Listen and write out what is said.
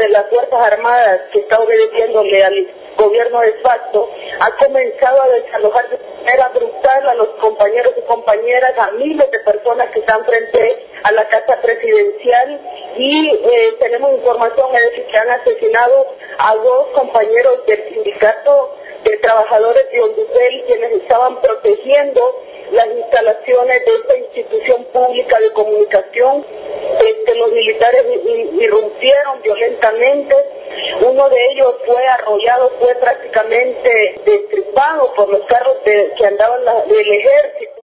de las Fuerzas Armadas, que está obedeciéndole al gobierno de facto, ha comenzado a desalojar de manera brutal a los compañeros y compañeras, a miles de personas que están frente a la Casa Presidencial, y tenemos información, es decir, que han asesinado a 2 compañeros del sindicato de trabajadores de Ondupel, quienes estaban protegiendo las instalaciones de esta institución pública de comunicación. Los militares irrumpieron violentamente, uno de ellos fue arrollado, fue prácticamente destripado por los carros que andaban del ejército.